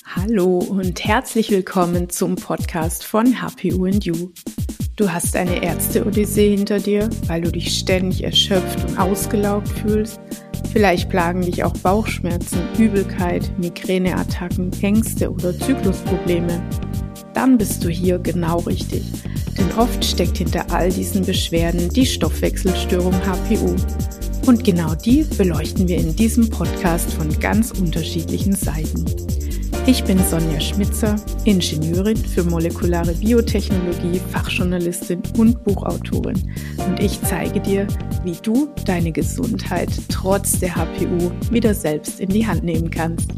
Hallo und herzlich willkommen zum Podcast von HPU&You. Du hast eine Ärzte-Odyssee hinter dir, weil du dich ständig erschöpft und ausgelaugt fühlst. Vielleicht plagen dich auch Bauchschmerzen, Übelkeit, Migräneattacken, Ängste oder Zyklusprobleme. Dann bist du hier genau richtig, denn oft steckt hinter all diesen Beschwerden die Stoffwechselstörung HPU. Und genau die beleuchten wir in diesem Podcast von ganz unterschiedlichen Seiten. Ich bin Sonja Schmitzer, Ingenieurin für molekulare Biotechnologie, Fachjournalistin und Buchautorin. Und ich zeige dir, wie du deine Gesundheit trotz der HPU wieder selbst in die Hand nehmen kannst.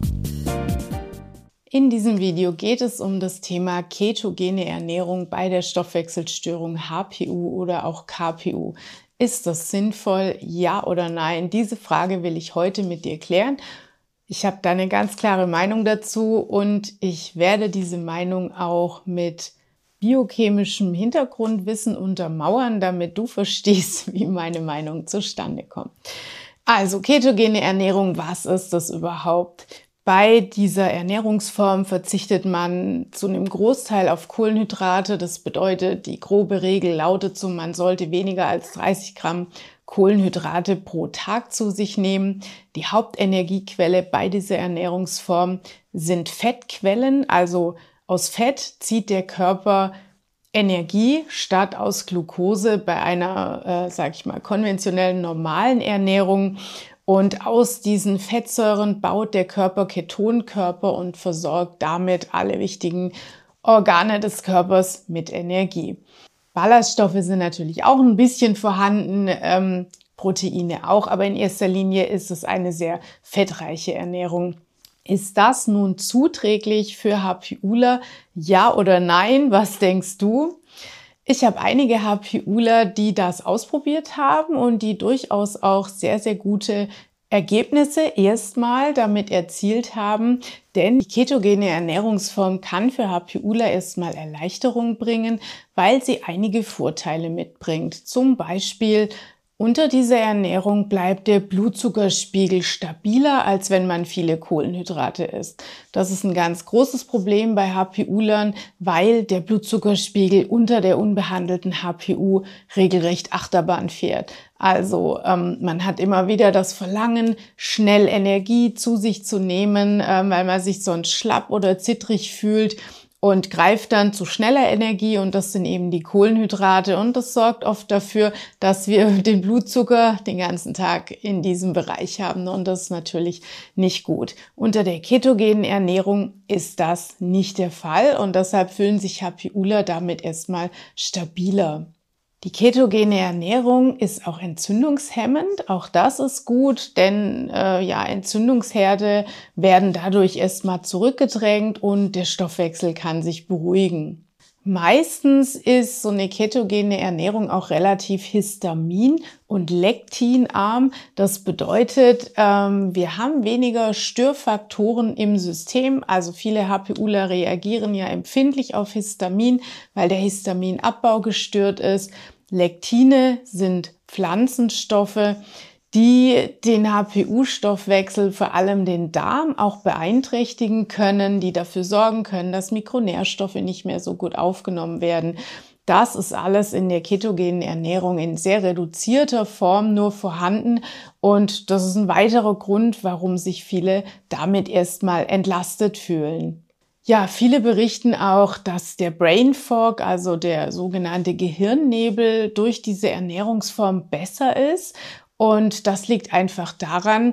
In diesem Video geht es um das Thema ketogene Ernährung bei der Stoffwechselstörung HPU oder auch KPU. Ist das sinnvoll, ja oder nein? Diese Frage will ich heute mit dir klären. Ich habe da eine ganz klare Meinung dazu und ich werde diese Meinung auch mit biochemischem Hintergrundwissen untermauern, damit du verstehst, wie meine Meinung zustande kommt. Also ketogene Ernährung, was ist das überhaupt? Bei dieser Ernährungsform verzichtet man zu einem Großteil auf Kohlenhydrate. Das bedeutet, die grobe Regel lautet so, man sollte weniger als 30 Gramm Kohlenhydrate pro Tag zu sich nehmen. Die Hauptenergiequelle bei dieser Ernährungsform sind Fettquellen. Also aus Fett zieht der Körper Energie statt aus Glucose bei einer, konventionellen normalen Ernährung. Und aus diesen Fettsäuren baut der Körper Ketonkörper und versorgt damit alle wichtigen Organe des Körpers mit Energie. Ballaststoffe sind natürlich auch ein bisschen vorhanden, Proteine auch, aber in erster Linie ist es eine sehr fettreiche Ernährung. Ist das nun zuträglich für HPUler? Ja oder nein? Was denkst du? Ich habe einige HPUler, die das ausprobiert haben und die durchaus auch sehr, sehr gute Ergebnisse erstmal damit erzielt haben, denn die ketogene Ernährungsform kann für HPUler erstmal Erleichterung bringen, weil sie einige Vorteile mitbringt. Zum Beispiel unter dieser Ernährung bleibt der Blutzuckerspiegel stabiler, als wenn man viele Kohlenhydrate isst. Das ist ein ganz großes Problem bei HPUlern, weil der Blutzuckerspiegel unter der unbehandelten HPU regelrecht Achterbahn fährt. Also man hat immer wieder das Verlangen, schnell Energie zu sich zu nehmen, weil man sich sonst schlapp oder zittrig fühlt. Und greift dann zu schneller Energie und das sind eben die Kohlenhydrate und das sorgt oft dafür, dass wir den Blutzucker den ganzen Tag in diesem Bereich haben und das ist natürlich nicht gut. Unter der ketogenen Ernährung ist das nicht der Fall und deshalb fühlen sich HPUler damit erstmal stabiler. Die ketogene Ernährung ist auch entzündungshemmend, auch das ist gut, denn Entzündungsherde werden dadurch erstmal zurückgedrängt und der Stoffwechsel kann sich beruhigen. Meistens ist so eine ketogene Ernährung auch relativ histamin- und lektinarm. Das bedeutet, wir haben weniger Störfaktoren im System. Also viele HPUler reagieren ja empfindlich auf Histamin, weil der Histaminabbau gestört ist. Lektine sind Pflanzenstoffe, die den HPU-Stoffwechsel, vor allem den Darm, auch beeinträchtigen können, die dafür sorgen können, dass Mikronährstoffe nicht mehr so gut aufgenommen werden. Das ist alles in der ketogenen Ernährung in sehr reduzierter Form nur vorhanden und das ist ein weiterer Grund, warum sich viele damit erstmal entlastet fühlen. Ja, viele berichten auch, dass der Brain Fog, also der sogenannte Gehirnnebel, durch diese Ernährungsform besser ist. Und das liegt einfach daran,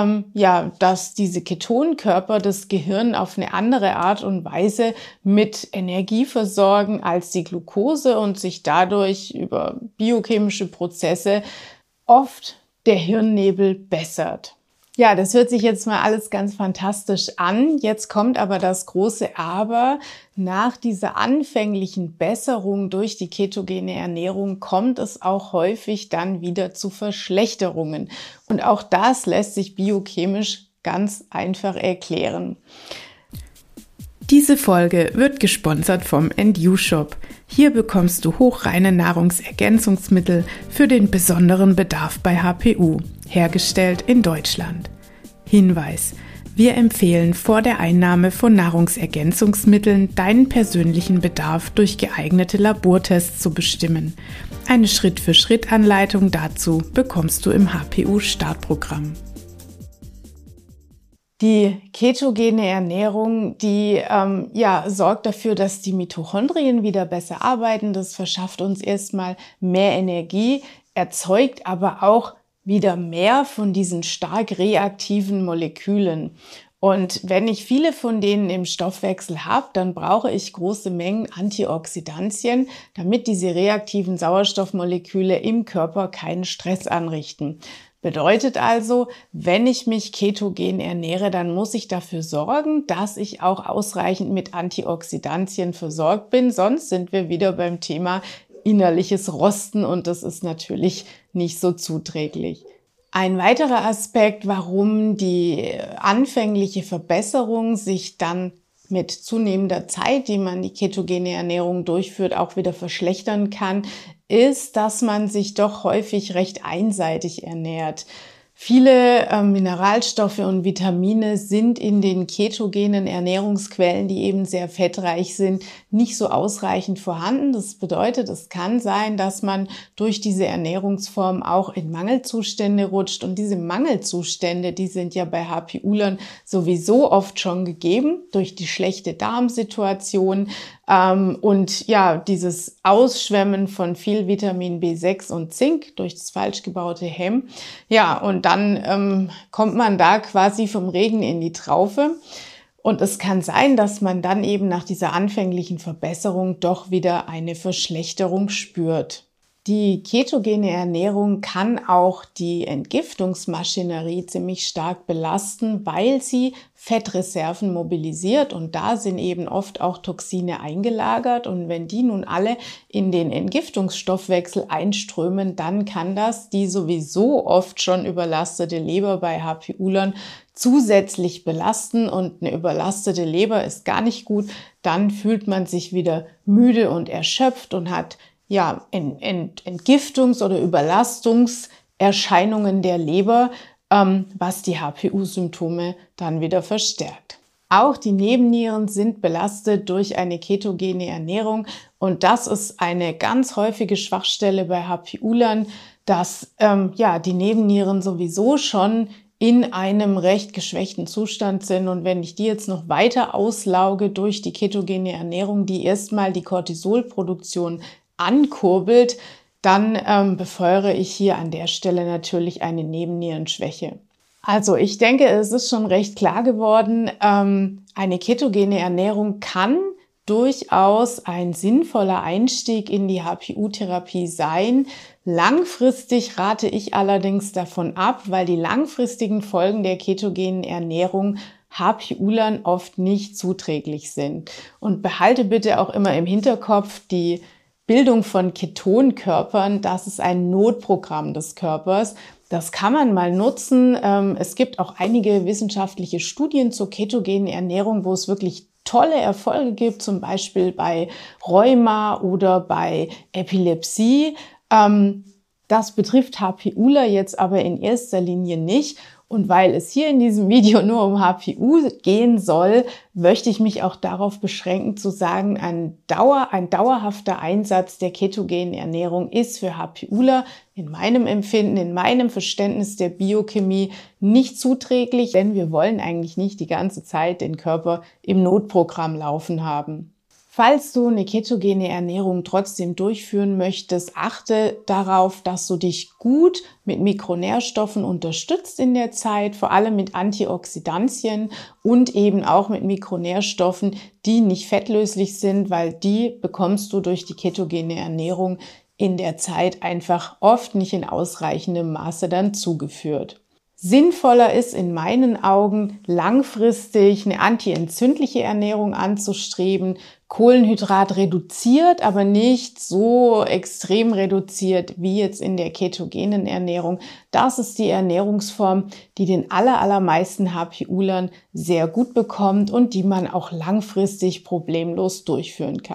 dass diese Ketonkörper das Gehirn auf eine andere Art und Weise mit Energie versorgen als die Glucose und sich dadurch über biochemische Prozesse oft der Hirnnebel bessert. Ja, das hört sich jetzt mal alles ganz fantastisch an. Jetzt kommt aber das große Aber. Nach dieser anfänglichen Besserung durch die ketogene Ernährung kommt es auch häufig dann wieder zu Verschlechterungen. Und auch das lässt sich biochemisch ganz einfach erklären. Diese Folge wird gesponsert vom &You Shop. Hier bekommst du hochreine Nahrungsergänzungsmittel für den besonderen Bedarf bei HPU, hergestellt in Deutschland. Hinweis: Wir empfehlen vor der Einnahme von Nahrungsergänzungsmitteln deinen persönlichen Bedarf durch geeignete Labortests zu bestimmen. Eine Schritt-für-Schritt-Anleitung dazu bekommst du im HPU-Startprogramm. Die ketogene Ernährung, die sorgt dafür, dass die Mitochondrien wieder besser arbeiten. Das verschafft uns erstmal mehr Energie, erzeugt aber auch wieder mehr von diesen stark reaktiven Molekülen. Und wenn ich viele von denen im Stoffwechsel habe, dann brauche ich große Mengen Antioxidantien, damit diese reaktiven Sauerstoffmoleküle im Körper keinen Stress anrichten. Bedeutet also, wenn ich mich ketogen ernähre, dann muss ich dafür sorgen, dass ich auch ausreichend mit Antioxidantien versorgt bin. Sonst sind wir wieder beim Thema innerliches Rosten und das ist natürlich nicht so zuträglich. Ein weiterer Aspekt, warum die anfängliche Verbesserung sich dann mit zunehmender Zeit, die man die ketogene Ernährung durchführt, auch wieder verschlechtern kann, ist, dass man sich doch häufig recht einseitig ernährt. Viele Mineralstoffe und Vitamine sind in den ketogenen Ernährungsquellen, die eben sehr fettreich sind, nicht so ausreichend vorhanden. Das bedeutet, es kann sein, dass man durch diese Ernährungsform auch in Mangelzustände rutscht. Und diese Mangelzustände, die sind ja bei HPUlern sowieso oft schon gegeben durch die schlechte Darmsituation. Und ja, dieses Ausschwemmen von viel Vitamin B6 und Zink durch das falsch gebaute Hemm. Ja, und dann kommt man da quasi vom Regen in die Traufe. Und es kann sein, dass man dann eben nach dieser anfänglichen Verbesserung doch wieder eine Verschlechterung spürt. Die ketogene Ernährung kann auch die Entgiftungsmaschinerie ziemlich stark belasten, weil sie Fettreserven mobilisiert und da sind eben oft auch Toxine eingelagert und wenn die nun alle in den Entgiftungsstoffwechsel einströmen, dann kann das die sowieso oft schon überlastete Leber bei HPUlern zusätzlich belasten und eine überlastete Leber ist gar nicht gut. Dann fühlt man sich wieder müde und erschöpft und hat Entgiftungs- oder Überlastungserscheinungen der Leber, was die HPU-Symptome dann wieder verstärkt. Auch die Nebennieren sind belastet durch eine ketogene Ernährung und das ist eine ganz häufige Schwachstelle bei HPUlern, dass die Nebennieren sowieso schon in einem recht geschwächten Zustand sind und wenn ich die jetzt noch weiter auslauge durch die ketogene Ernährung, die erstmal die Cortisolproduktion ankurbelt, dann befeuere ich hier an der Stelle natürlich eine Nebennierenschwäche. Also ich denke, es ist schon recht klar geworden, eine ketogene Ernährung kann durchaus ein sinnvoller Einstieg in die HPU-Therapie sein. Langfristig rate ich allerdings davon ab, weil die langfristigen Folgen der ketogenen Ernährung HPUlern oft nicht zuträglich sind. Und behalte bitte auch immer im Hinterkopf die Bildung von Ketonkörpern, das ist ein Notprogramm des Körpers. Das kann man mal nutzen. Es gibt auch einige wissenschaftliche Studien zur ketogenen Ernährung, wo es wirklich tolle Erfolge gibt, zum Beispiel bei Rheuma oder bei Epilepsie. Das betrifft HPUler jetzt aber in erster Linie nicht. Und weil es hier in diesem Video nur um HPU gehen soll, möchte ich mich auch darauf beschränken zu sagen, ein dauerhafter Einsatz der ketogenen Ernährung ist für HPUler in meinem Empfinden, in meinem Verständnis der Biochemie nicht zuträglich, denn wir wollen eigentlich nicht die ganze Zeit den Körper im Notprogramm laufen haben. Falls du eine ketogene Ernährung trotzdem durchführen möchtest, achte darauf, dass du dich gut mit Mikronährstoffen unterstützt in der Zeit, vor allem mit Antioxidantien und eben auch mit Mikronährstoffen, die nicht fettlöslich sind, weil die bekommst du durch die ketogene Ernährung in der Zeit einfach oft nicht in ausreichendem Maße dann zugeführt. Sinnvoller ist in meinen Augen, langfristig eine antientzündliche Ernährung anzustreben, Kohlenhydrat reduziert, aber nicht so extrem reduziert wie jetzt in der ketogenen Ernährung. Das ist die Ernährungsform, die den allermeisten HPUlern sehr gut bekommt und die man auch langfristig problemlos durchführen kann.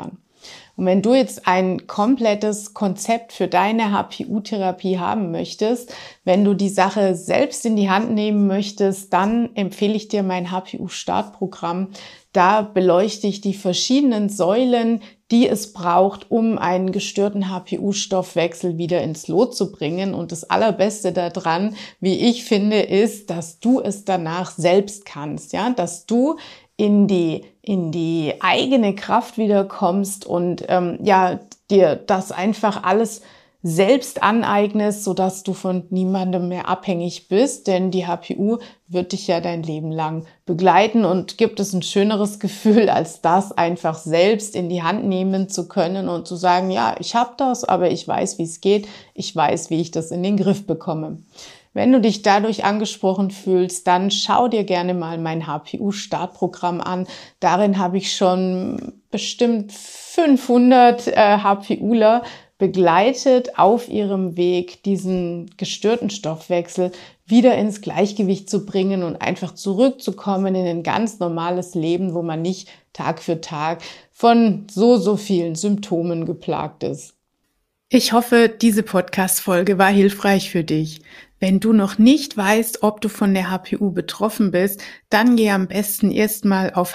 Und wenn du jetzt ein komplettes Konzept für deine HPU-Therapie haben möchtest, wenn du die Sache selbst in die Hand nehmen möchtest, dann empfehle ich dir mein HPU-Startprogramm. Da beleuchte ich die verschiedenen Säulen, die es braucht, um einen gestörten HPU-Stoffwechsel wieder ins Lot zu bringen. Und das Allerbeste daran, wie ich finde, ist, dass du es danach selbst kannst, ja, dass du in die eigene Kraft wiederkommst und dir das einfach alles selbst aneignest, sodass du von niemandem mehr abhängig bist, denn die HPU wird dich ja dein Leben lang begleiten und gibt es ein schöneres Gefühl, als das einfach selbst in die Hand nehmen zu können und zu sagen, ja, ich habe das, aber ich weiß, wie es geht, ich weiß, wie ich das in den Griff bekomme. Wenn du dich dadurch angesprochen fühlst, dann schau dir gerne mal mein HPU-Startprogramm an. Darin habe ich schon bestimmt 500 HPUler begleitet auf ihrem Weg, diesen gestörten Stoffwechsel wieder ins Gleichgewicht zu bringen und einfach zurückzukommen in ein ganz normales Leben, wo man nicht Tag für Tag von so vielen Symptomen geplagt ist. Ich hoffe, diese Podcast-Folge war hilfreich für dich. Wenn du noch nicht weißt, ob du von der HPU betroffen bist, dann geh am besten erstmal auf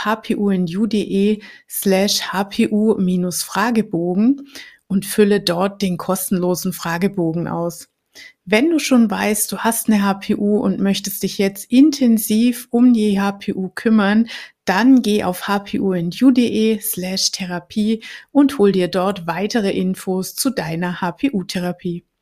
hpuindu.de/hpu-Fragebogen und fülle dort den kostenlosen Fragebogen aus. Wenn du schon weißt, du hast eine HPU und möchtest dich jetzt intensiv um die HPU kümmern, dann geh auf hpuindu.de/Therapie und hol dir dort weitere Infos zu deiner HPU-Therapie.